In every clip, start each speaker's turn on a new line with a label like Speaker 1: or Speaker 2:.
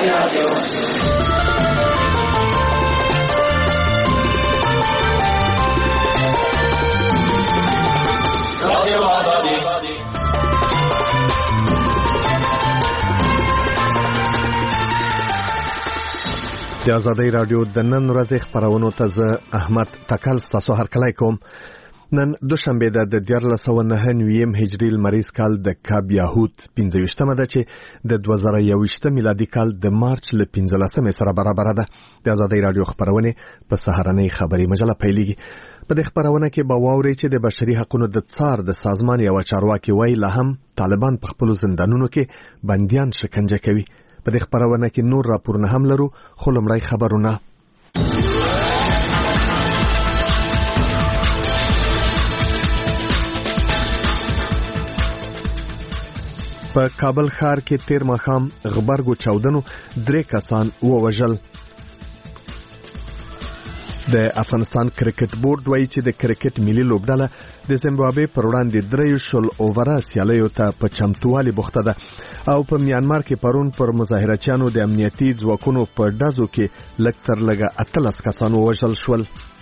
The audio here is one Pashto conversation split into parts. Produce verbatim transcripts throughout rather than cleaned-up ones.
Speaker 1: رادیو رادیو آزادی
Speaker 2: د آزادۍ رادیو د نن ورځې خبرونو ته زه احمد تکل ستاسو هرکلی کوم. نن دوشنبه ده د دیارلس سوه نهه نویم هجري لمریز کال د کاب یاهود پنځه ویشتمه ده چې د دوه زره یوویشتم میلادي کال د مارچ له پنځلسمې سره برابره ده. د آزادۍ رادیو خبرونه په سهارنۍ خبري مجله پیلېږي. په دې خبرونه کې به واورئ چې د بشري حقوقو د څار د سازمان یو چارواکي وایي لا هم طالبان په خپل زندانونو کې بنديان شکنجه کوي. په دې خبرونه کې نور راپورونه هم لرو، خو لومړی خبرونه. په کابل ښار کې تیر ماښام غبرګو چاودنو درې کسان ووژل. د افغانستان کرکټ بورډ وایي چې د کرکټ ملي لوبډله د زیمبابوې پر وړاندې درې شل اووره سیالیو ته په چمتووالي بوخته ده او په میانمار کې پرون پر مظاهرچیانو د امنیتي ځواکونو په ډزو کې لږ تر لږه اتلس کسان ووژل شول.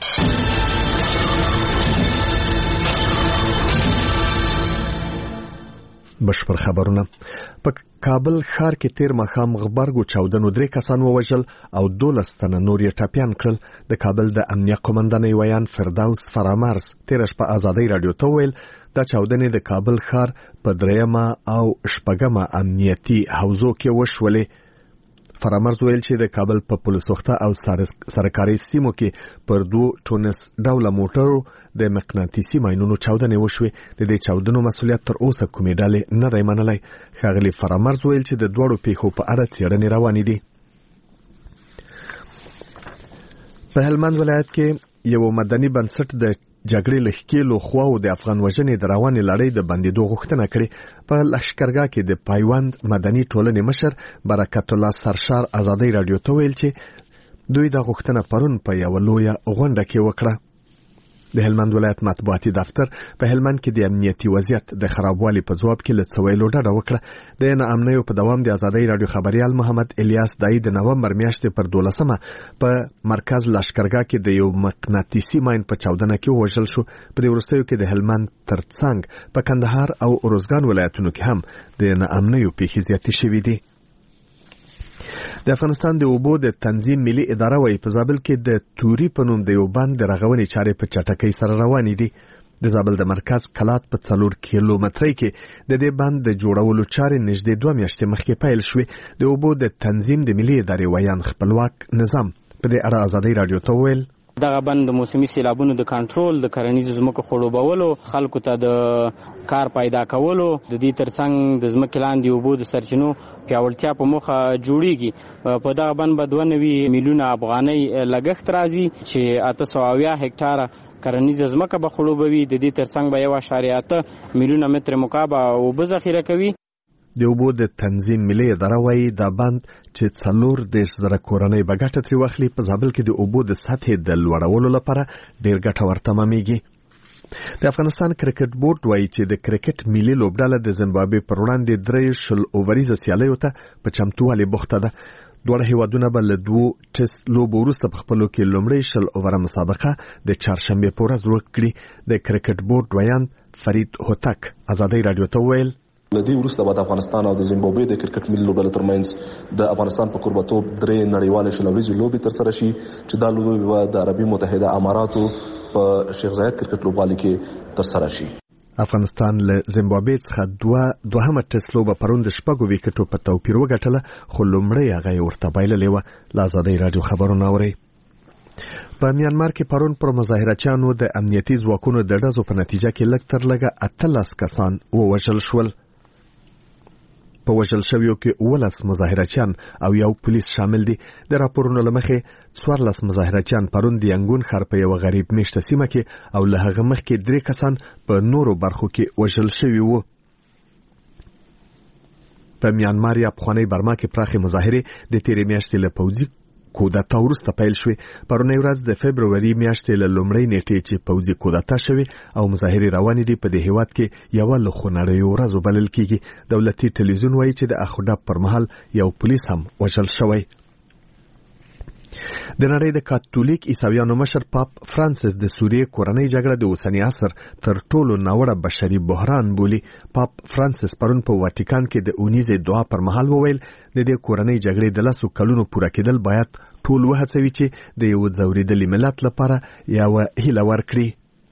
Speaker 2: بشپړ خبرونه. په کابل ښار کې تیر ماښام غبرګو چاودنو درې کسان ووژل او دولس تنه نور یې ټپیان کړل. د کابل د امنیه قومندانۍ ویان فردوس فرامرز تیر شپه آزادۍ رادیو ته ویل دا چاودنې د کابل ښار په دریمه او شپږمه امنیتي حوزو کې وشولې. فرامرز ویل چې د کابل په پولیس وخته او سرکاري سیمو کې پر دوه ټونس ډوله موټرو د مقناطیسي ماینونو چاودنې وشوې. د دې چاودنو مسؤلیت تر اوسه کومې ډلې نه دی منلی. ښاغلي فرامرز ویل چې د دوړو پیښو په اړه څېړنې روانې دي. په هلمند ولایت کې یو مدني بنسټ د جګړې له ښکېلو خواو د افغان وژنې د روانې لړۍ د بندېدو غوښتنه کړې. په لښکرګاه کې د پایوند مدني ټولنې مشر برکت الله سرشار آزادۍ رادیو ته ویل چې دوی دا غوښتنه پرون په یوه لویه غونډه کې وکړه. د هلمند ولایت مطبوعاتي دفتر په هلمند کې د امنیتي وضعیت د خرابوالي په ځواب کې له څه ویلو ډډه وکړه. د ناامنیو په دوام د آزادۍ رادیو خبریال محمد الیاس دای د نومبر میاشتې پر دولسمه په مرکز لښکرګاه کې د یو مقناطیسي ماین په چاودنه کې ووژل شو. په دې وروستیو کې د هلمند ترڅنګ په کندهار او ارزګان ولایتونو کې هم د ناامنیو پیښې زیاتې شوې دي. د افغانستان د اوبو د تنظیم ملي اداره وایي په زابل کې د توري په نوم د یو بند د رغونې چارې په چټکۍ سره روانې دي. د زابل د مرکز کلات په څلور کیلومترۍ کې د دې بند د جوړولو چارې نږدې دوه میاشتې مخکې پیل شوې. د اوبو د تنظیم د ملي ادارې ویان خپلواک نظام په دې اړه آزادۍ رادیو ته ویل
Speaker 3: دغه بند د موسمي سیلابونو د کنټرول، د کرنیزو ځمکو خړوبولو، خلکو ته د کار پیدا کولو، د دې ترڅنګ د ځمکې لاندې اوبو د سرچینو پیاوړتیا په موخه جوړیږي. په دغه بند به دوه نوي میلیونه افغانۍ لګښت راځي چې اته سوه اویا هکټاره کرنیزه ځمکه به خړوبوي. د دې ترڅنګ به یو اعشاریه اته میلیونه متر مکعب اوبه ذخیره کوي.
Speaker 2: د اوبو د تنظیم ملي اداره وایي دا بند چې څلور دېرش زره کورنۍ به ګټه ترې واخلي په زابل کې د اوبو د سطحې د لوړولو لپاره ډېر ګټور تمامېږي. د افغانستان کرکټ بورډ وایي چې د کرکټ ملي لوبډله د زیمبابوې پر وړاندې درې شل اووریزه سیالیو ته په چمتووالي بوخته ده. دواړه هیوادونه به له دوو ټیسټ لوبو وروسته په خپلو کې لومړۍ شل اووره مسابقه د چهارشنبې په ورځ وکړي. د کرکټ بورډ ویان فرید هوتک آزادۍ رادیو ته ویل
Speaker 4: لدی وروسته بعد افغانستان او د زیمبابوې د کرکټ ملي لوبډلو ترمنځ د افغانستان په قربتوب درې نړیوالې شلوریزې لوبې ترسره شي چې دا لوبې به د عربي متحده اماراتو په شیخ زاید کرکټ لوبغالي کې ترسره شي.
Speaker 2: افغانستان له زیمبابوې څخه دوه دوهمه ټیسټ لوبه پرون د شپږو ویکټو په توپیر وګټله، خو لومړی هغه یې ورته بایللې وه. له آزادۍ رادیو خبرونه اورئ. په میانمار کې پرون پر مظاهرچیانو د امنیتي ځواکونو د ډزو په نتیجه کې لږ تر لږه اتلس کسان ووژل شول. په وژل شویو کې اوولس مظاهرچیان او یو پولیس شامل دي. د راپورونو له مخې څوارلس مظاهرچیان پرون د ینګون ښار په یوه غریب میشته سیمه کې او له هغه مخکې درې کسان په نورو برخو کې وژل شوي وو. په میانمار یا پخوانۍ برما کې پراخې مظاهرې د تېرې میاشتې له پوځي کودتا وروسته پیل شوې. پرونی ورځ د فبروري میاشتې له لومړۍ نیټې چې پوځي کودتا شوې او مظاهرې روانې دي په دې هیواد کې یوه له خونړیو ورځو بلل کېږي. دولتي ټلویزیون وایي چې د اخوډب پر مهال یو پولیس هم وژل شوی. د نړۍ د کاتولیک عیسویانو مشر پاپ فرانسیس د سوریې کورنۍ جګړه د اوسني عصر تر ټولو ناوړه بشري بحران بولي. پاپ فرانسیس پرون په واټیکان کې د اونیزې دعا پر مهال وویل د دې کورنۍ جګړې د لسو کلونو پوره کېدل باید ټول وهڅوي چې د یو ځورېدلي ملت لپاره یوه هیله ورکړي.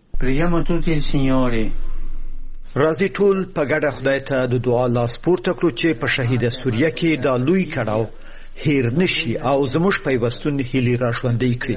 Speaker 1: راځي ټول په ګډه خدای ته د دعا لاس پورته کړو چې په شهیده سوریه کې دا لوی کړاو هیر نشي او زموږ پیوستون هیلې را ژوندۍ کړي.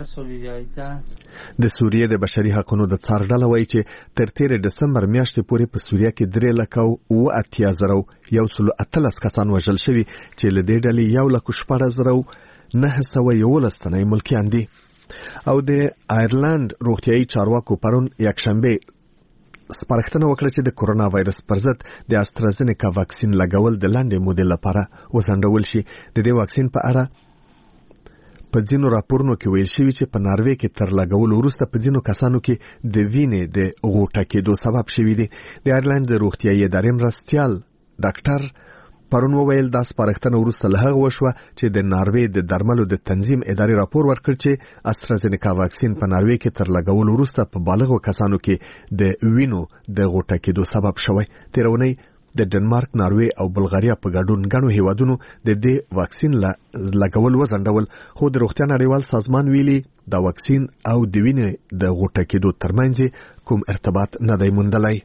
Speaker 2: د سوریې د بشري حقوقو د څار ډله وایي چې تر تیرې ډسمبر میاشتې پورې په سوریه کې درې لکه اوه اتیا زره یو سل اتلس کسان وژل شوي چې له دې ډلې یو لک شپږ زره نهه سوه یولس تنه ملکیان دي. او د آیرلند روغتیايي چارواکو پرون یکشنبه سپارښتنه وکړه چې د کورونا وایرس پر ضد د استرازینیکا واکسین لګول د لاندې مودې لپاره وځنډول شي. د دې واکسین په اړه په ځینو راپورونو کې ویل شوي چې په ناروې کې تر لګولو وروسته په ځینو کسانو کې د وینې د غوټه کېدو سبب شوي دي. د آیرلند د روغتیايي ادارې مرستیال ډاکټر پرون وویل دا سپارښتنه وروسته له هغه وشوه چې د ناروې د درملو د تنظیم ادارې راپور ورکړ چې استرازینیکا واکسین په ناروې کې تر لګولو وروسته په بالغو کسانو کې د وینو د غوټه کېدو سبب شوی. تیرونی د ډنمارک، ناروې او بلغاریا په ګډون ګڼو هیوادونو د دې واکسین لګول وځنډول، خو د روغتیا نړیوال سازمان ویلي دا واکسین او د وینې د غوټه کېدو ترمنځ کوم ارتباط نه دی موندلی.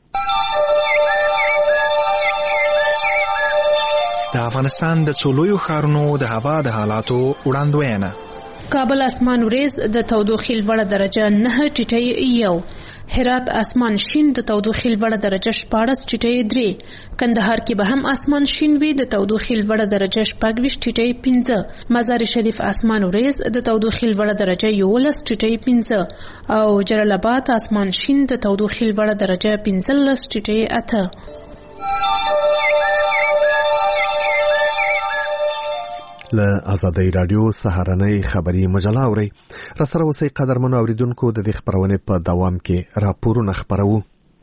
Speaker 5: د افغانستان د څولویو ښارونو د هوا د حالاتو وړاندوینه.
Speaker 6: کابل اسمان وریځ د تودوخې لوړه درجه نه ټیټه یو، هرات اسمان شین د تودوخې لوړه درجه شپاړس ټیټه درې، کندهار کې به هم اسمان شین وي د تودوخې لوړه درجه شپږ ویشت ټیټه پنځه، مزار شریف اسمان وریځ د تودوخې لوړه درجه یولس ټیټه پنځه او جلال آباد اسمان شین د تودوخې لوړه درجه پنځلس ټیټه اته.
Speaker 2: له آزادۍ رادیو سهارنۍ خبري مجله اوري. را سره اوسئ قدرمنو اوریدونکو، د دې خبرونې په دوام کې راپورونه خبرو.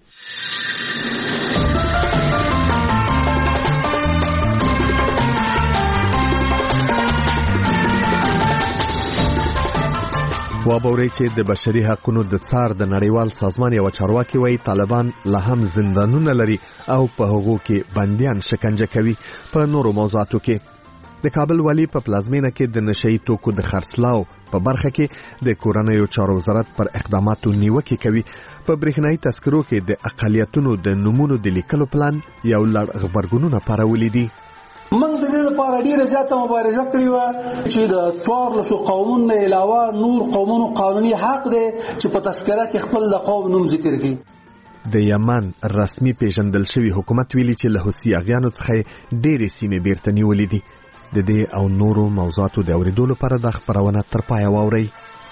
Speaker 2: وابوري چې د بشري حقوقو د څار د نړیوال سازمان یو چارواکي وایي طالبان لا هم زندانونه لري او په هغو کې بنديان شکنجه کوي. په نورو موضوعاتو کې د کابل والی په پلازمینه کې د نشئی توکو د خرڅلاو په برخه کې د کورنیو چارو وزارت پر اقداماتو نیوکه کوي. په برېښنايي تذکرو کې د اقالیتونو د نمونو د لیکلو پلان یو لړ خبرګونونه پارولې دي.
Speaker 7: موږ د دې لپاره ډیره زیاته مبارزه کړې و چې د څوارلسو قومونو علاوه نور قومونو قانوني حق دی چې په تذکره کې خپل د قوم نوم ذکر کړي.
Speaker 2: د یمن رسمي پیژندل شوی حکومت ویلي چې له حوثي اغیانو څخه ډېرې سیمې بیرته نیولې دي. د دې او نورو موضوعاتو د اوریدلو لپاره د خبرونه تر پایه واورئ.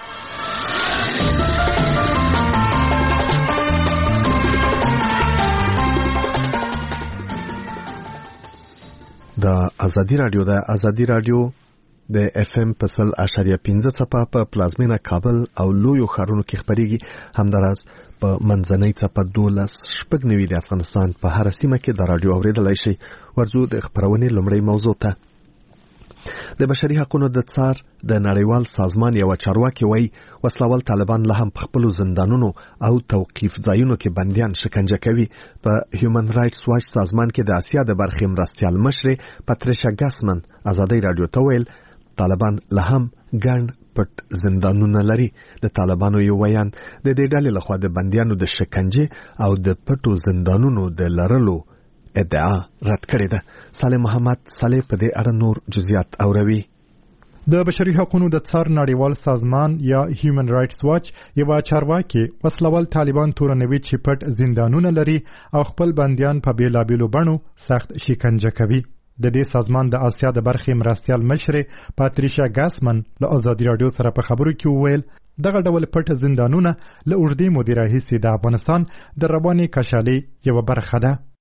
Speaker 2: د ازادي رادیو د ازادي رادیو د اف ام په سل اشاریه پنځه صفه په پلازمینه کابل او لویو ښارونو کې خبريږي. همداراز په منځنۍ صفه دولس شپږ نوي د افغانستان په هر سیمه کې د رادیو اوریدلای شي. ورځو د خبرونې لومړی موضوع ته. د بشري حقوقو د څار د نړیوال سازمان یو چارواکي وایي وسلوال طالبان له هم په خپل زندانونو او توقيف ځایونو کې بنديان شکنجه کوي. په هیومن رائټس واچ سازمان کې د اسیا د برخې مرستیال مشر پاتریشا ګاسمن ازادي رادیو ته ویل طالبان له هم ګڼ پټ زندانونه لري. د طالبانو یو ویان د دې ډلې لخوا د بنديانو د شکنجه او د پټو زندانونو د لرلو ادعا رد کړې ده. صالح محمد صالح په دې اړه نور جزئیات اوروي.
Speaker 8: د بشري حقوقو د څار نړیوال سازمان یا هیومن رائټس واچ یو چارواکي وسلوال طالبان تورنوي چې پټ زندانونه لري او خپل بنديان په بیلابیلو بڼو سخت شکنجه کوي. د دې سازمان د اسیا د برخې مرستیال مشر پاتریشا ګاسمن له ازادي رادیو سره په خبرو کې وویل دغه ډول پټ زندانونه له اوږدې مودې راهیسې د افغانستان د رواني کشالۍ یو برخه ده.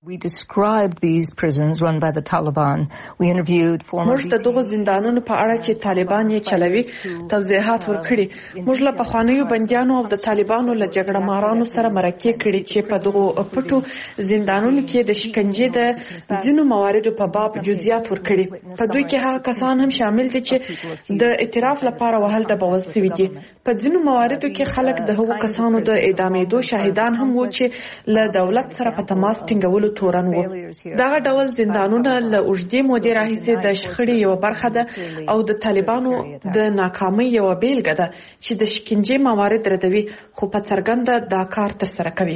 Speaker 9: We described these prisons run by the Taliban. We interviewed former
Speaker 10: موږ د دغه زندانونو په اړه چې طالبان یې چلوي توضیحات ورکړي. موږ له پخوانیو بندیانو او د طالبانو له جګړه مارانو سره مرکه کړي چې په دغه پټو زندانونو کې د شکنجې د ځینو مواردو په باب جزئیات ورکړي. په دوی کې هغه کسان هم شامل دي چې د اعتراف لپاره وهل د بوز سوي دي. په ځینو مواردو کې خلک د هغو کسانو د اعدامېدو شاهدان هم وو چې له دولت سره په تماس ټینګولو تورن وو. دغه ډول زندانونه له اوږدې مودې راهیسې د شخړې یوه برخه ده او د طالبانو د ناکامۍ یوه بیلګه ده چې د شکنجې موارد ردوي خو په څرګنده دا کار ترسره کوي.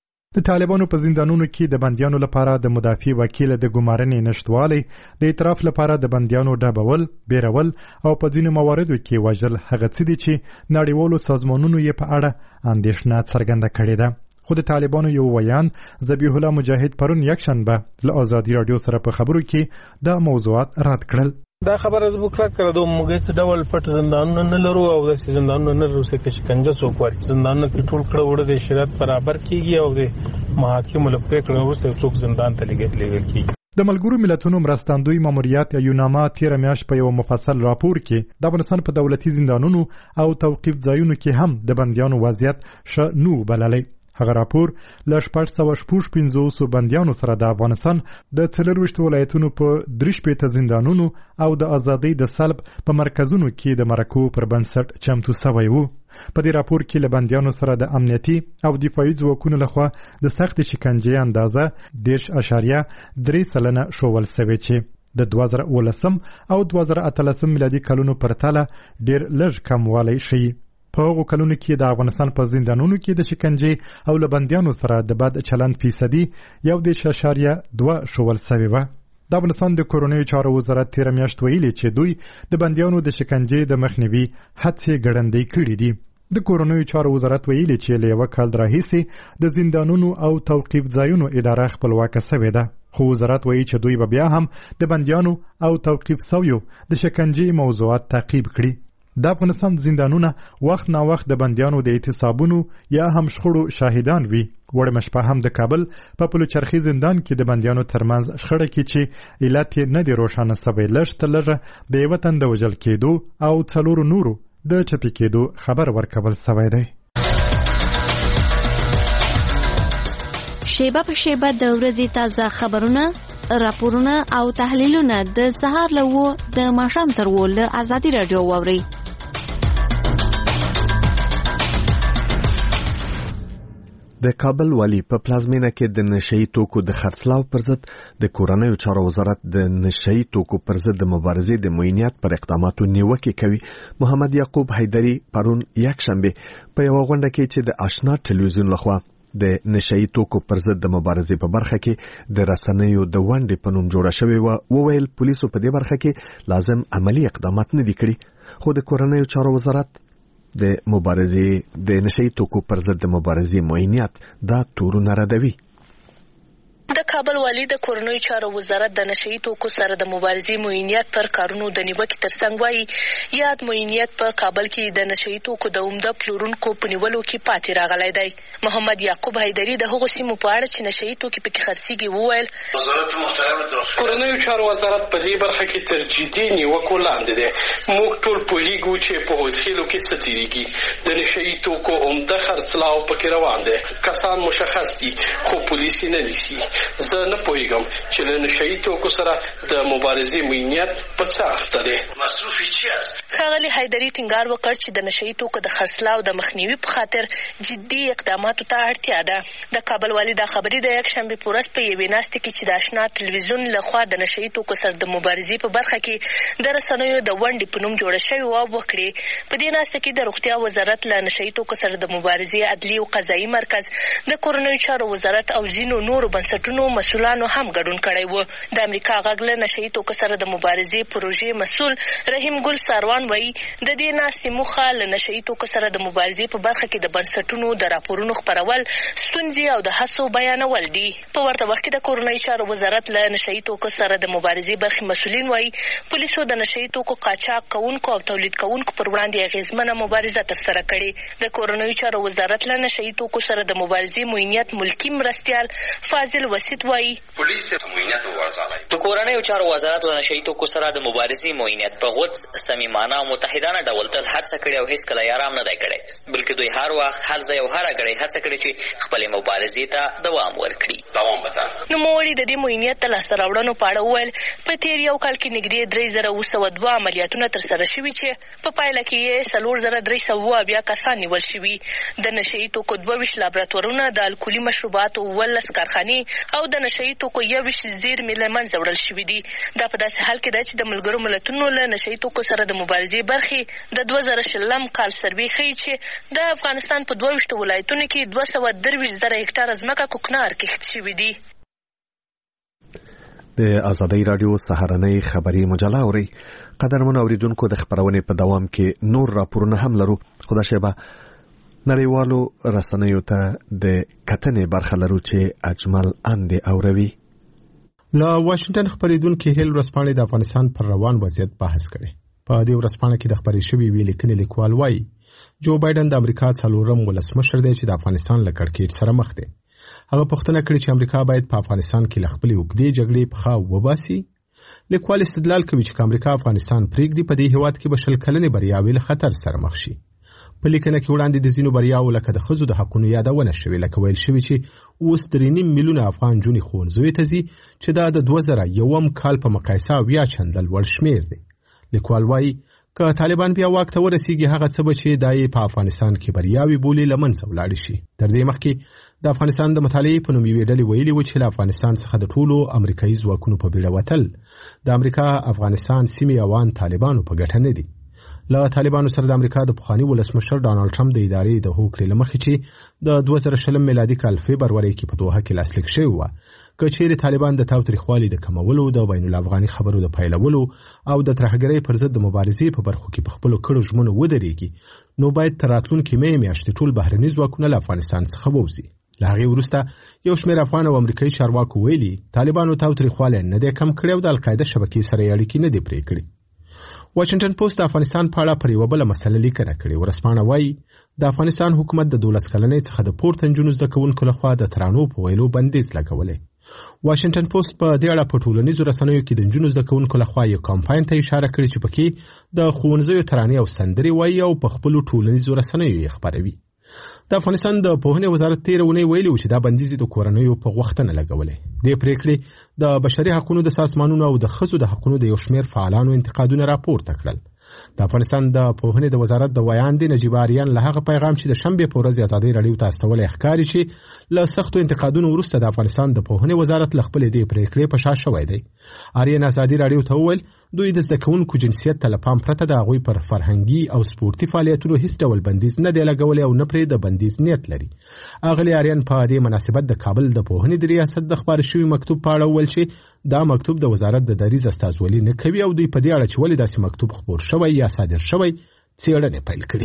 Speaker 8: د طالبانو په زندانونو کې د بندیانو لپاره د مدافع وکیل د ګمارنې نشټوالی، د اعتراف لپاره د بندیانو ډبول، بیرول او په ځینو مواردو کې وژل هغه څه دي چې نړیوالو سازمانونو یې په اړه اندېښنه څرګنده کړې ده. خو د طالبانو یو ویان ذبیح الله مجاهد پرون یکشنبه له آزادي رادیو سره په خبرو کې دا موضوعات رد کړل.
Speaker 11: دا خبره زه وکړه کړه د موږ څه ډول پټ زندانونه نه لرو او د زندانونو نه لرو چې شکنجه څوک ورکړي. زندانونه کې ټول کړه وړه د شریعت برابر کیږي او د محاکمو له پریکړې وروسته څوک زندان ته لېږل کیږي.
Speaker 8: د ملګرو ملتونو مرستندوی ماموریت یا یوناما تیر میاشت په یو مفصل راپور کې د افغانستان په دولتي زندانونو او توقیف ځایونو کې هم د بندیانو وضعیت ښه نه بللی. هغه راپور له شپږ سوه شپږ پنځوس بندیانو سره د افغانستان د څلرویشت ولایتونو په درې شپېته زندانونو او د ازادۍ د سلب په مرکزونو کې د مرکو پر بنسټ چمتو سوی و. په دې راپور کې له بندیانو سره د امنیتي او دفاعي ځواکونو لخوا د سخت شکنجې اندازه دېرش اعشاریه درې سلنه ښوول سوې چې د دوه زره اوولسم او دوه زره اتلسم میلادي کلونو پرتله ډېر لږ کموالی ښیي. په هغو کلونو کې د افغانستان په زندانونو کې د شکنجې او له بندیانو سره د بد چلند فیصدي یو دېرش اعشاریه دوه ښوول سوې وه. د افغانستان د کورنیو چارو وزارت تېره میاشت ویلي چې دوی د بندیانو د شکنجې د مخنیوي هڅې ګړندۍ کړي دي. د کورنیو چارو وزارت ویلي چې له یوه کال راهیسې د زندانونو او توقیف ځایونو اداره خپلواکه سوې ده. خو وزارت وایي چې دوی به بیا هم د بندیانو او توقیف سویو د شکنجې موضوعات تعقیب کړي. د افغانستان زندانونه وخت نا وخت د بندیانو د اعتصابونو یا هم شخړو شاهدان وي. وړمه شپه هم د کابل په پلوچرخي زندان کې د بندیانو ترمنځ شخړه کې چې علت یې نه دی روښانه سوی لږ تر لږه د یوه تن د وژل کېدو او څلورو نورو د چپي کېدو خبر ورکول سوی دی.
Speaker 12: شیبه په شیبه د ورځې تازه خبرونه، راپورونه او تحلیلونه د سهار له اوه د ماښام تر اوه له ازادي راډیو واورئ.
Speaker 2: د کابل والی په پلازمینه کې د نشئی توکو د خرڅلاو پر ضد د کورنیو چارو وزارت د نشئی توکو پر ضد د مبارزې د معینیت پر اقداماتو نیوکه کوي. محمد یعقوب حیدری پرون یکشنبه په یو غونډه کې چې د آشنا ټلویزیون لخوا د نشئی توکو پر ضد د مبارزې په برخه کې د رسنیو د ونډې په نوم جوړه شوې و، وویل پولیسو په دې برخه کې لازم عملی اقدامات نه دي کړي. خو د کورنیو چارو وزارت د مبارزې د نشئی توکو پر ضد د مبارزې معینیت دا تورونه ردوي.
Speaker 13: د کابل والی د کورنیو چارو وزارت د نشئی توکو سره د مبارزې معینیت پر کارونو د نیوکې ترڅنګ وایي یاد معینیت په کابل کې د نشئی توکو د عمده پلورونکو په نیولو کې پاتې راغلی دی. محمد یعقوب حیدری د هغو سیمو په اړه چې نشئی توکي پکې خرڅېږي وویل
Speaker 14: وزارت محترم د کورنیو چارو وزارت په دې برخه کې تر جدي نیوکو لاندې دی. موږ ټول پوهیږو چې په هوسخیلو کې څه تیریږي. د نشئی توکو عمده خرڅلاو پکې روان دی. کسان مشخص دي خو پولیس یې نه نیسي. زه نه پوهیږم چې له نشئی توکو سره د مبارزې معینیت په څه اخته دی. مصروفي چیرته
Speaker 13: ښاغلي حیدري ټینګار وکړ چې د نشئی توکو د خرڅلاو د مخنیوي په خاطر جدي اقداماتو ته اړتیا ده. د کابل والي دا خبرې د یکشنبې په ورځ په یوې ناستې کې چې د آشنا ټلویزیون لخوا د نشئی توکو سره د مبارزې په برخه کې د رسنیو د ونډې په نوم جوړه شوې وه وکړې. په دې ناسته کې د روغتیا وزارت له نشئی توکو سره د مبارزې عدلي او قضایي مرکز، د کورنیو چارو وزارت او ځینو نورو بنسټونو مسؤلانو هم ګډون کړی و. د امریکا غږ له نشئی توکو سره د مبارزې پروژې مسؤل رحیم ګل ساروان وایي د دې ناستې موخه له نشئی توکو سره د مبارزې په برخه کې د بنسټونو د راپورونو خپرول، ستونزې او د هڅو بیانول دي. په ورته وخت کې د کورنیو چارو وزارت له نشئی توکو سره د مبارزې برخې مسؤلین وایي پولیسو د نشئی توکو قاچاق کوونکو او تولید کوونکو پر وړاندې اغیزمنه مبارزه ترسره کړې. د کورنیو چارو وزارت له نشئی توکو سره د مبارزې معینیت ملکی مرستیال فاضل وسید معینیت وایي.
Speaker 15: پولیس معینیت ورزالای
Speaker 16: د کورنیو چارو وزارت له نشه یي توکو سره د مبارزې معینیت په غوڅ صمیمانه او متحدانه ډول تل هڅه کړې او هیڅکله یې ارام نه دی کړی، بلکې دوی هر وخت هر ځای او هره ګړۍ هڅه کړې چې خپلې مبارزې ته دوام ورکړي.
Speaker 13: نوموړي د دې معینیت د لاسته راوړنو په اړه وویل په تېر یو کال کې نږدې درې زره اوه سوه دوه عملیاتونه ترسره شوي چې په پایله کې یې څلور زره درې سوه اویا کسان نیول شوي. د نشه یي توکو دوه ویشت لابراتوارونه، د الکولي مشروباتو اوولس کارخانې او د نشه یي توکو یو ویشت زیرمې له منځه وړل شوي دي. دا په داسې حال کې ده چې د ملګرو ملتونو له نشه یي توکو سره د مبارزې برخې د دوه زره شلم کال سروې ښیي چې د افغانستان په دوه ویشتو ولایتونو کې دوه سوه درویشت زره هکټاره ځمکه کوکنار کښت شوي دي.
Speaker 2: د آزادۍ راډیو سهارنۍ خبري مجله اوري. قدرمن اوریدونکو د خبرونې په دوام کې نور راپورونه هم لرو، خو دا شیبه نړیوالو رسنیو ته د کتنې برخه لرو چې اجمل اندې اوروي.
Speaker 17: له واشنگټن خبرېدونکو هیل ورځپاڼې د افغانستان پر روان وضعیت بحث کړي. په دې ورځپاڼه کې د خبرې شوې ویلې لیکنې لیکوال وایي جو بایدن د امریکا څلورم ولسمشر دی چې د افغانستان له کړکېچ سره مخ دی. هغه پوښتنه کړې چې امریکا باید په افغانستان کې له خپلې اوږدې جګړې پخا وباسي. لیکوال استدلال کوي چې امریکا افغانستان پرېږدي په دې هېواد کې به شل کلنې بریاوې له خطر سره مخ شي. په لیکنه کې وړاندې د ځینو بریاوو لکه د ښځو د حقونو یادونه شوې، لکه ویل شوي چې اوس درې نیم میلیونه افغان نجونې ښوونځیو ته ځي چې دا د دوه زره یوم کال په مقایسه اویا چنده لوړ شمېر دی. لیکوال وایي که طالبان بیا واک ته ورسیږي هغه څه به چې دا یې په افغانستان کې بریاوې بولي له منځه ولاړې شي. تر دې مخکې د افغانستان د مطالعې په نوم یوې ډلې ویلي و چې له افغانستان څخه د ټولو امریکایي ځواکونو په بیړه وتل د امریکا افغانستان سیمې اوان طالبانو په ګټه نه دي. له طالبانو سره د امریکا د پخواني ولسمشر ډانلډ ټرمپ د ادارې د هوکړې له مخې چې د دوه زره شلم میلادي کال فبروري کې په دوحه کې لاسلیک شوی و، که چیرې طالبان د تاوتریخوالي د کمولو، د بین الافغاني خبرو د پیلولو او د ترهګرۍ پر ضد د مبارزې په برخو کې په خپلو کړو ژمنو ودرېږي، نو باید تر راتلونکې مې میاشتې ټول بهرني ځواکونه له افغانستان څخه ووځي. له هغې وروسته یو شمېر افغان او امریکایي چارواکو ویلي طالبانو تاوتریخوالی نه دی کم کړی او د القاعده شبکې سره یې اړیکې نه دي پرې کړي. واشنگټن پوسټ د افغانستان په اړه پر یوه بله مسله لیکنه کړې. ورځپاڼه وایي د افغانستان حکومت د دولس کلنۍ څخه د پورته نجونو زده کوونکو لخوا د ترانو په ویلو بندیز لګولی. واشنگټن پوسټ په دې اړه په ټولنیزو رسنیو کې د نجونو زده کوونکو لخوا یو کمپاین ته اشاره کړې چې پکې د ښوونځیو ترانې او سندرې وایي او په خپلو ټولنیزو رسنیو یې خپروي. د افغانستان د پوهنې وزارت تېره اونۍ ویلي و چې دا بندیز د کورنیو په غوښتنه لګولی. دې پرېکړې د بشري حقونو د سازمانونو او د ښځو د حقونو د یو شمېر فعالانو انتقادونه راپورته کړل. د افغانستان د پوهنې د وزارت د ویاندې نجیب آریان له هغه پیغام چې د شنبې په ورځ ازادۍ راډیو ته استولی ښکاري چې له سختو انتقادونو وروسته د افغانستان د پوهنې وزارت له خپلې دې پرېکړې په شا شوی دی. آریان ازادۍ راډیو ته وویل دوی د زده کوونکو جنسیت ته له پام پرته د هغوی پر فرهنګي او سپورتي فعالیتونو هیڅ ډول بندیز نه دی لګولی او نه پرې د بندیز نیت لري. اغلې آریان په دې مناسبت د کابل د پوهنې د ریاست د خپاره شوي مکتوب په اړه وویل چې دا مکتوب د وزارت د دریځ استازولي نه کوي او دوی په دې اړه چې ولې داسې مکتوب خپور شوی یا صادر شوی څېړنې پیل کړي.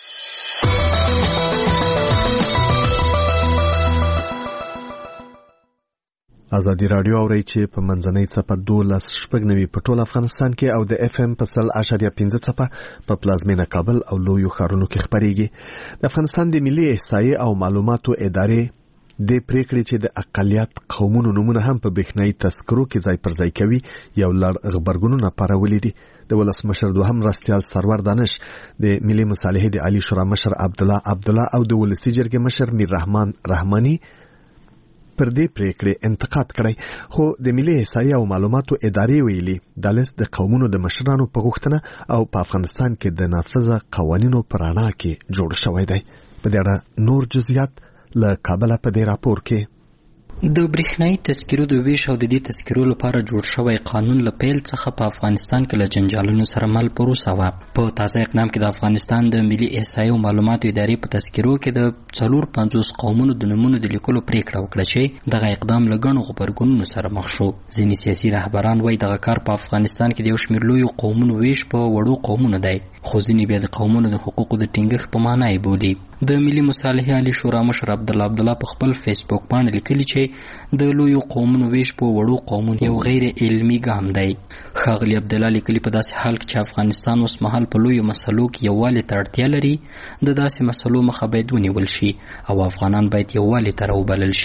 Speaker 2: ازادي راډیو اوري چې په منځنۍ څپه دولس شپږ نوي په ټول افغانستان کې او د اف ام په سل اشاریه پنځه څپه په پلازمینه کابل او لویو ښارونو کې خپرېږي. د افغانستان د ملي احصایې او معلوماتو ادارې د پریکړې چې د اقلیت قومونو نومونه هم په برېښنایي تذکرو کې ځای پر ځای کوي یو لړ غبرګونونه پارولي دي. د ولسمشر دوهم مرستیال سرور دانش، د ملي مصالحې د عالی شورا مشر عبدالله عبدالله او د ولسي جرګې مشر میر رحمان رحماني پر دې پریکړې انتقاد کړی، خو د ملي احصایې او معلوماتو ادارې ویلي دا لیست د قومونو د مشرانو په غوښتنه او په افغانستان کې د نافذه قوانینو په رڼا کې جوړ شوی دی. په دې اړه نور جزئیات له کابله په دې راپور کې.
Speaker 18: د برېښنایي تذکرو د ویش او د دې تذکرو لپاره جوړ شوی قانون له پیل څخه په افغانستان کې له جنجالونو سره مل پروسه وه. په تازه اقدام کې د افغانستان د ملي احصایې او معلوماتو ادارې په تذکرو کې د څلور پنځوس قومونو د نومونو د لیکلو پرېکړه وکړه چې دغه اقدام له ګڼو غبرګونونو سره مخ شو. ځینې سیاسي رهبران وایي دغه کار په افغانستان کې د یو شمېر لویو قومونو ویش په وړو قومونو دی، خو ځینې بیا د قومونو د حقوقو د ټینګښت په معنا یې بولي. د ملي مصالحې عالی شورا مشر عبدالله عبدالله په خپل فیسبوک باندې لیکلي چې د لویو قومونو ویش په وړو قومونو یو غیر علمي ګام دی. ښاغلي عبدالله لیکلي په داسې حال کې چې افغانستان اوس مهال په لویو مسلو کې یووالي ته اړتیا لري، د داسې مسلو مخه باید ونیول شي او افغانان باید یووالي ته راوبلل شي.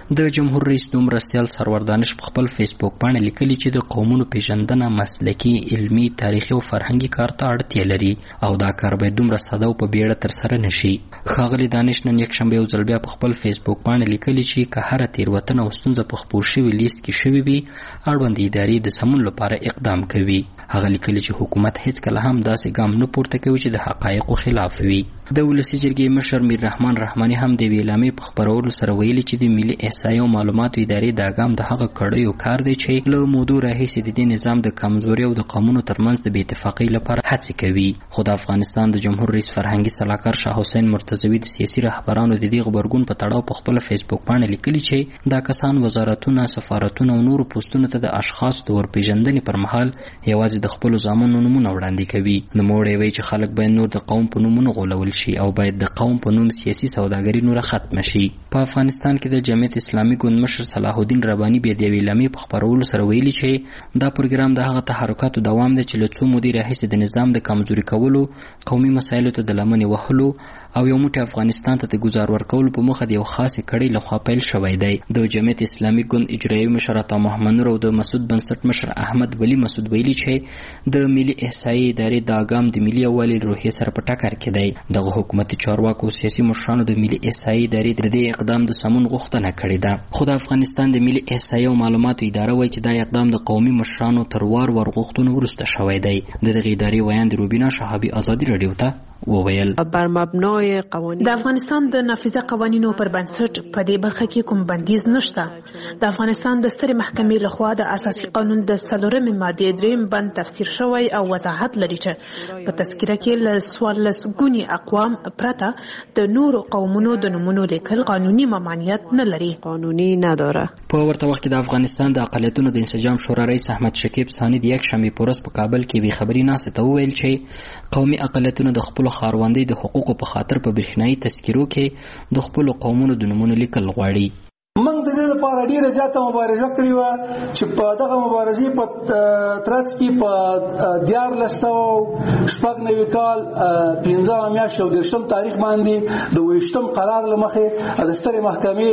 Speaker 18: د جمهور رئیس نوم مرستیال سرور دانش په خپل فیسبوک باندې لیکلي چې د قومونو پیژندنه مسلکي علمي تاریخي او فرهنګي کار ته اړتیا لري او دا کار باید دومره ساده او په بیړه ترسره نشي. ښاغلي دانش نن یکشنبه یو ځل بیا په خپل فیسبوک باندې لیکلي چې که هره تېروتنه او ستونزه په خپور شوي لیست کې شوې وي اړوند ادارې د سمون لپاره اقدام کوي. هغه لیکلي چې حکومت هیڅکله هم داسې ګام نه پورته کوي چې د حقایقو خلاف وي. د ولسي جرګې مشر میر رحمان رحماني هم د ویلامې په خبرولو سره ویلي چې د ملي احصایې او معلوماتو ادارې دا ګام د هغه کړیو کار دی چې له مودو راهیسې د دې نظام د کمزوري او د قومونو ترمنځ د بې اتفاقۍ لپاره هڅې کوي. خو د افغانستان د جمهور رئیس فرهنګي سلاکار شاه حسین مرتضوي د سیاسي رهبرانو د دې غبرګون په تړاو په خپل فیسبوک باندې لیکلي چې دا کسان وزارتونه سفارتونه او نورو پوسټونو ته د اشخاصو د ورپېژندنې پر مهال یوازې د خپلو زامنو نومونه وړاندې کوي. نوموړی وایي چې خلک باید نور د قوم په نومونو غولول شي او باید د قوم په نوم سیاسي سوداګري نوره ختمه شي. په افغانستان کې د جمعیت اسلامي ګوند مشر صلاح الدین رباني بیا د ویلامې په خبرولو سره ویلي چې دا پروګرام د هغه تحرکاتو دوام دی چې له څو مودې راهیسې د نظام د کمزوري کولو، قومي مسایلو ته د لمنې وهلو او یو موټی افغانستان ته د ګزار ورکولو په موخه د یو خاصې کړۍ لخوا پیل شوی دی. د جمعیت اسلامي ګوند اجرایي مشر عطا محمد نور او د مسعود بنسټ مشر احمد ولی مسعود ویلي چې د ملي احصایې ادارې دا ګام د ملي یووالي روحیې سره په ټکر کې دی. دغه حکومتي چارواکو او سیاسي مشرانو د ملي احصایې ادارې د دې اقدام د سمون غوښتنه کړې ده. خو د افغانستان د ملي احصایې او معلوماتو اداره وایي چې دا اقدام د قومي مشرانو تر وار ور غوښتنو وروسته شوی دی. د دغې ادارې ویاند روبینا شهابي ازادي راډیو ته وویل
Speaker 10: بر مبنای قوانین
Speaker 6: د افغانستان د نافذه قوانینو پر بنسټ په دې برخه کې کوم بندیز نشته. د افغانستان د سترې محکمې لخوا د اساسي قانون د څلورمې مادې دریم بند تفسیر شوی او وضاحت لري چې په تذکره کې له څوارلس ګونې اقوام پرته د نورو قومونو د نومونو لیکل قانوني ممانعت نه لري.
Speaker 10: قانوني نداره.
Speaker 18: په ورته وخت کې د افغانستان د اقلیتونو د انسجام شورا رئیس احمد شکیب ثانی د یکشنبې په ورځ په کابل کې بې خبري ناستې ته وویل چې قومي اقلیتونه د خپلو خاروندۍ د حقوقو په خاطر په برېښنایي تذکیرو کې د خپلو قومونو د نومونو لیکل غواړي.
Speaker 7: موږ د دې لپاره ډیره زیاته مبارزه کړې وه چې په دغه مبارزې په ترڅ کې په دیارلس سوه شپږ نوي کال پنځمه میاشت او دېرشم تاریخ باندې د اوویشتم قرار له مخې د سترې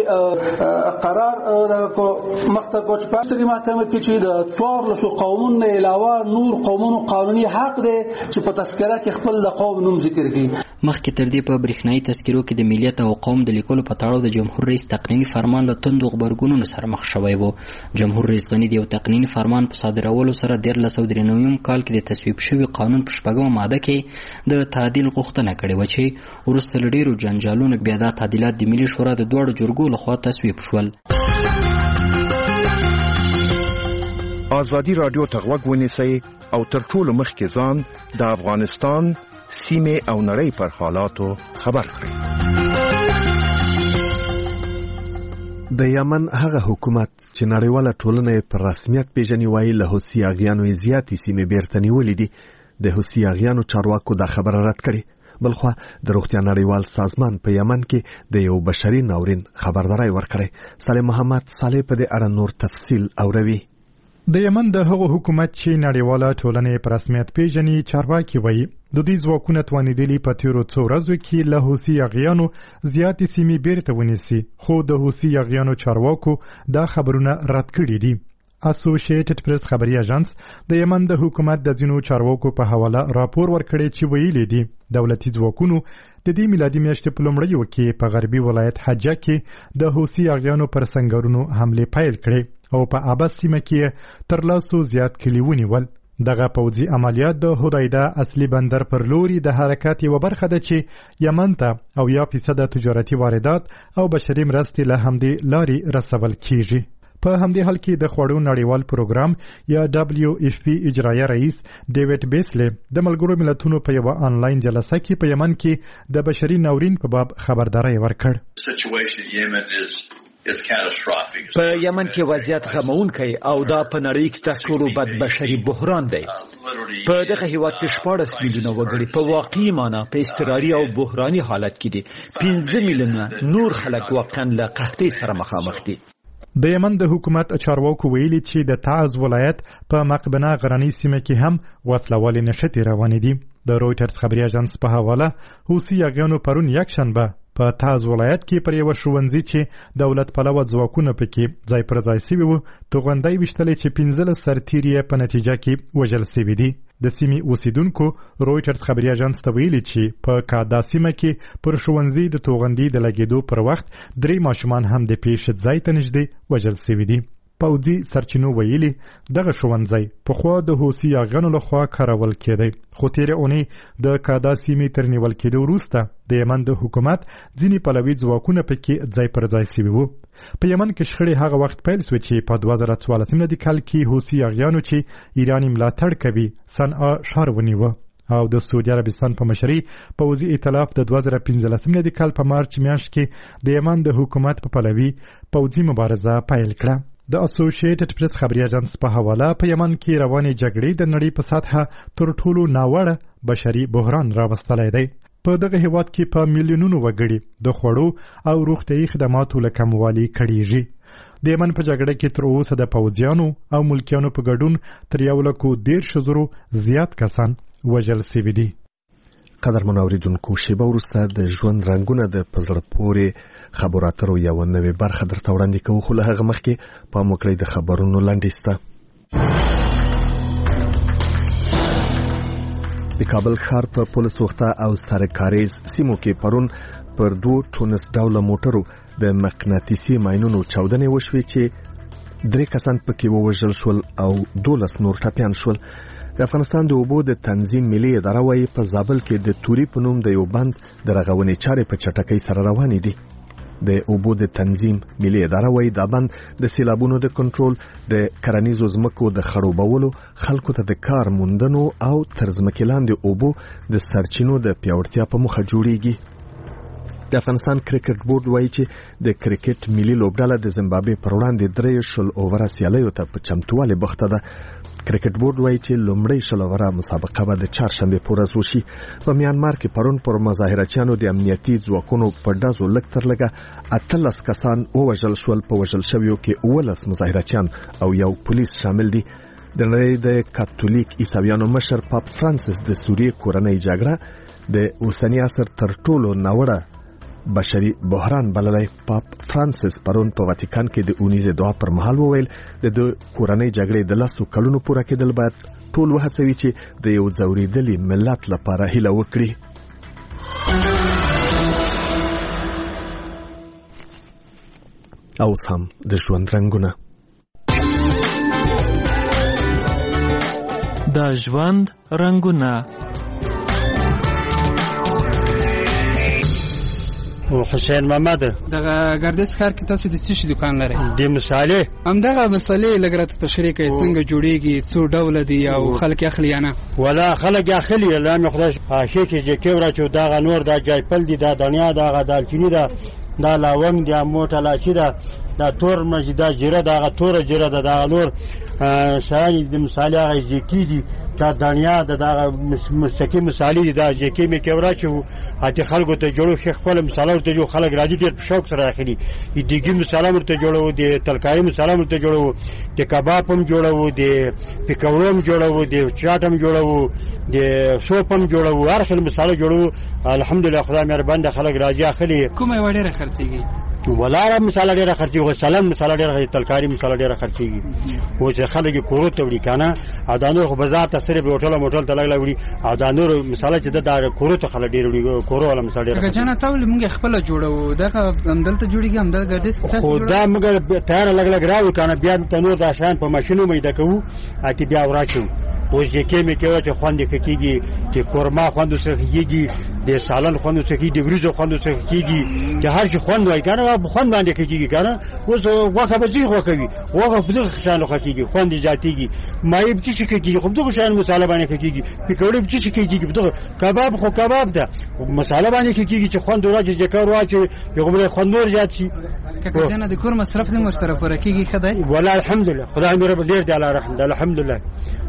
Speaker 7: محکمې قرار مخته کړ چې په سترې محکمې کې چې د څوارلسو قومونو نه علاوه نور قومونو قانوني حق دی چې په تذکره کې خپل د قوم نوم ذکر کړي.
Speaker 18: مخکې تر دې په برېښنایي تذکیرو کې د ملیت او قوم د لیکلو په تړاو د جمهور رئیس تقنیني فرمان له توندو غبرګونونو سره مخ شوی و. جمهور رئیس غني د یو تقنیني فرمان په صادرولو سره دیارلس سوه درې نوي کال کې د تصویب شوي قانون په شپږمه ماده کې د تعدیل غوښتنه کړې وه چې وروسته له ډېرو جنجالونو بیا دا تعدیلات د ملي شورا د دواړو جرګو لخوا تصویب شول.
Speaker 19: ازادي راډیو ته غوږ ونیسئ او تر ټولو مخکې ځان د افغانستان سیمې او نړۍ پر حالاتو خبر کړئ.
Speaker 2: د یمن هغه حکومت چې نړیواله ټولنه په رسمیت پیژني وایي له حوثي اغیانو زیاتې سیمې بیرته نیولې دي. د حوثي اغیانو چارواکو دا خبره رد کړې. بلخوا د روغتیا نړیوال سازمان په یمن کې د یو بشري ناورین خبرداري ورکړې. صالح محمد صالح په دې اړه نور تفصیل اوروي.
Speaker 8: د یمن د هغو حکومت چې نړیواله ټولنه په رسمیت پیژني چارواکي وایي د دې ځواکونه توانیدلي په تیرو څو ورځو کې له حوثي اغیانو زیاتې سیمې بیرته ونیسي، خو د حوثي اغیانو چارواکو دا خبرونه رد کړي دي. اسوسییټډ پریس خبري اژانس د یمن د حکومت د ځینو چارواکو په حواله راپور ورکړی چې ویلي دي دولتي ځواکونو د دې میلادي میاشتې په لومړیو کې په غربي ولایت حجه کې د حوثي اغیانو پر سنگرونو حمله پیل کړې او په ابس سیمه کې تر لاسو زیات کلي ونیول. دغه پوځي عملیات د هدایده اصلي بندر پر لوري د حرکت یوه برخه ده چې یمن ته او یا فیصده تجارتي واردات او بشري مرستې له همدې لارې رسول کیږي. په همدې حال کې د خوړو نړیوال پروګرام یا دبلیو ایف پی اجرایه رئیس ډیوډ بیسلی د ملګرو ملتونو په یوه آنلاین جلسه کې په یمن کې د بشري ناورین په باب خبرداری ورکړ.
Speaker 1: په یمن کې وضعیت غمونکی او دا په نړۍ کې تر ټولو بد بشري بحران دی. په دغه هیواد کې شپاړس میلیونه وګړي په واقعي معنا په اضطراري او بحراني حالت کې دي. پنځه میلیونه نور خلک واقعا له قحطۍ سره مخامخ دي.
Speaker 8: د یمن د حکومت چارواکو ویلي چې د تعز ولایت په مقبنه غرنۍ سیمه کې هم وسلوالې نښتې روانې دي. د رویټرز خبري اژانس په حواله حوثي اغیانو پرون یکشنبه په تاز ولایت کې پر یو ښوونځي چې دولت پلوه ځواکونه پکې ځای پر ځای سوي وو توغندۍ ویشتلې چې پنځلس سرتیري یې په نتیجه کې وژل سوي دي. د سیمې اوسیدونکو رویټرز خبري اژانس ته ویلي چې په کادا سیمه کې پر ښوونځي د توغندۍ د لګېدو پر وخت درې ماشومان هم د پیښې ځای ته نږدې وژل سوي دي. پوځي سرچینو ویلي دغه ښوونځی پخوا د حوثي یاغیانو لخوا کارول کېدی خو تېرې اونۍ د کادا سیمې تر نیول کېدو وروسته د یمن د حکومت ځینې پلوي ځواکونه پکې ځای پر ځای سوي وو. په یمن کې شخړې هغه وخت پیل سوې چې په دوه زره څوارلسم میلادي کال کې حوثي یاغیانو چې ایران یې ملاتړ کوي صنعا ښار ونیوه او د سعودي عربستان په مشرۍ پوځي ائتلاف د دوه زره پنځلسم میلادي کال په مارچ میاشت کې د یمن د حکومت په پلوي پوځي مبارزه پیل کړه. د اسوسییټډ پریس خبري اژانس په حواله په یمن کې روانې جګړې د نړۍ په سطحه تر ټولو ناوړه بشري بحران راوستلی دی. په دغه هیواد کې په میلیونونو وګړي د خوړو او روغتیايي خدماتو له کموالي کړېږي. د یمن په جګړه کې تر اوسه د پوځیانو او ملکیانو په ګډون تر یو لکو دېرش زرو زیات کسان وژل سوي دي.
Speaker 2: قدر منوریدونکو شیبه وروسته د ژوند رنګونه د پزړه پورې خبرو اترو یوه نوې برخه درته وړاندې کوو خو له هغه مخکې پام وکړئ د خبرونو لنډیز ته. د کابل ښار په پولیس وخته او سرکاریز سیمو کې پرون پر دوه ټونس ډوله موټرو د مقناطیسي ماینونو چاودنې وشوې چې درې کسان پکې ووژل شول او دولس نور ټپیان شول. د افغانستان د اوبو د تنظیم ملي اداره وايي په زابل کې د توري په نوم د یو بند د رغونې چارې په چټکۍ سره روانې دي. د اوبو د تنظیم ملي اداره وايي دا بند د سیلابونو د کنټرول، د کرنیزو ځمکو د خړوبولو، خلکو ته د کار موندنو او تر ځمکې لاندې اوبو د سرچینو د پیاوړتیا په موخه جوړیږي. د افغانستان کرکټ بورډ وايي چې د کرکټ ملي لوبډله د زیمبابوې پر وړاندې درې شل اووره سیالیو ته په چمتووالي بوخته ده. کرکټ بورډ وايي چې لومړی شل اووره مسابقه به د چهارشنبې په ورځ وشي. په میانمار کې پرون پر مظاهرچیانو د امنیتي ځواکونو په ډزو لږ تر لږه اتلس کسان ووژل شول. په وژل شویو کې اوولس مظاهرچیان او یو پولیس شامل دي. د نړۍ د کاتولیک عیسویانو مشر پاپ فرانسیس د سوریې کورنۍ جګړه د اوسني عصر تر ټولو ناوړه بشري بحران بللی. پاپ فرانسیس پرون په واتیکان کې د اونیزې دعا پر مهال وویل د دوی کورنۍ جګړې د لسو کلونو پوره کېدل باید ټول وهڅوي چې د یو ځورېدلي ملت لپاره هیله وکړي. اوس هم د ژوند رنګونه.
Speaker 20: د ژوند رنګونه.
Speaker 21: حسین محمد
Speaker 22: دغه ګردش ښار کې تاسو د څه شي دکان لرئ؟
Speaker 21: د مصالح
Speaker 22: همدغه مصالح لږ راته تشریح کوئ څنګه جوړیږي، څو ډوله دي او خلک اخلي یا نه؟
Speaker 21: ولا خلک اخلي الله مې خدای حاشیه کې چې کیورا چې دغه نور دا جایپل دي دا دنیا دغه دالچینی دا دا لاونګ دی موټه لاشي دا دا تور مجدا جره دا تور جره دا دا نور شای د مصالح هغه کې دي دا دنیا دا مستقیم مصالح دي دا چې مې کیورا چې هته خلکو ته جوړو خې خپل مصالح ته جو خلک راځي ډېر په شوق سره اخلي. دیګي مصالح ورته جوړو دي، ترکاری مصالح ورته جوړو دي، کباب هم جوړو دي، پکوړم جوړو دي، چاټم جوړو دي، سوپم جوړو، هر څه مصالح جوړو. الحمدلله خدای مهربان ده خلک راځي اخلي.
Speaker 22: کومه وړه خرڅيږي؟
Speaker 21: ولا مصالح ډیره خرڅيږي، سلام مصالح ډیره، ترکاری مصالح ډیره خرڅيږي. او چې خلک کورو ته وړي کنه اذانو خو بازار ته سره په هوټل موټل ته لګلا وړي اذانو مصالح چې د کورو ته خلک ډیر وړي، کورو ولا مصالح ډیره.
Speaker 22: که جنا تاول موږ خپل جوړو دغه همدلته جوړیږي همدل ګردس
Speaker 21: تاسو خو دا موږ تیار لګلا راو کنه بیا د تنور د شان په ماشينو مې دکو اته بیا وراچو. او چې کې مې کې چې خوند کېږي چې کورما خوند سره کېږي، د سالن خوند سره کېږي، د وریجو خوند سره کېږي، چې هر شي خوند وای کنه خوند باندې کېږي کنه. اوس واخه به ځي خو کوي واخه په دغه شان خو کېږي خوند ذاتيږي. مې په څه کېږي خو دغه شان مصالحه باندې کېږي، پکوړې په څه کېږي دغه کباب خو کباب ده مصالحه باندې کېږي چې خوند راځي چې کار واچي یو خوند نور زیات شي.
Speaker 22: که جنا د کور مصرف دې مر سره پوره کېږي خدای.
Speaker 21: والله الحمدلله خدای مې رب ډیر دی الله رحم ده الحمدلله. او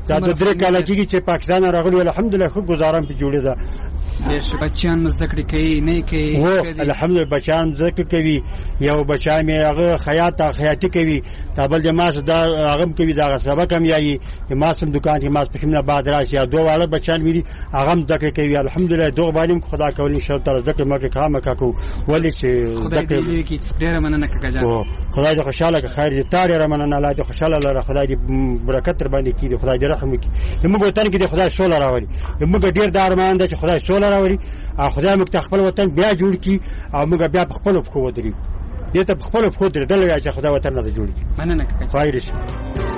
Speaker 21: دا د درې کال کېږي چې پاکستان راغلی الحمدلله خو گزارم په جوړه ده
Speaker 22: بچیان مزدکړي کوي نه کوي
Speaker 21: الحمدلله بچیان ذکر کوي یو بچا مې هغه خیاط خیاطي کوي تابل جماس دا هغه کوي دا سبق هم یایي ماسم دکان کې ماس پخینه بعد راشي یا دوه والا بچان مې هغه هم ذکر کوي الحمدلله دوه باندې خدا کول ان شاء الله تعالی ذکر مکه کام کو ولې چې
Speaker 22: ذکر کوي ډېر مننه کاجا
Speaker 21: خدای دې خوشاله خیر دې تاره رمنه الله دې خوشاله لره خدای دې برکت تر باندې کړي خدای دې رحم وکړي موږ وطن کې دې خدای سوله راوړي موږ ډېر د ارمان ده چې خدای سوله راوړي او خدای موږ خپل وطن بیا جوړ کړي او موږ بیا په خپل خو ودرې دې ته خپل خو درې دلته چې خدای وطن نه جوړ کړي
Speaker 22: مننه
Speaker 21: خیر شي